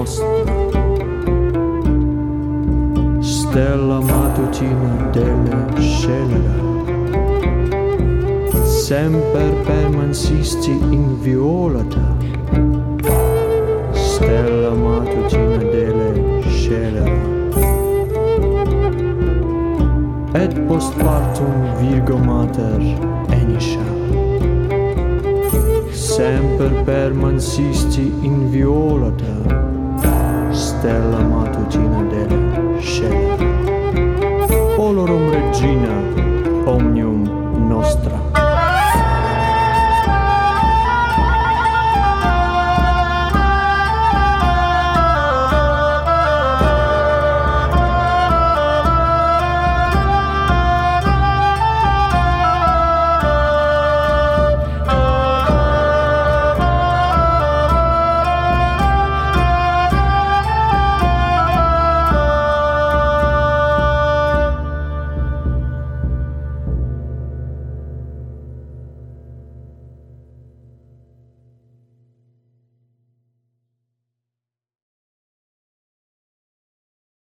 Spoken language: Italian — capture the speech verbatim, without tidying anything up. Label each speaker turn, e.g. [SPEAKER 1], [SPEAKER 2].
[SPEAKER 1] nostra. Stella matutina delle scelera, semper permansisti in violata. Stella matutina delle scelera, et post partum Virgo mater eniscia. Semper permansisti in violata. Stella matutina delle scelera, olorum regina omnium nostra.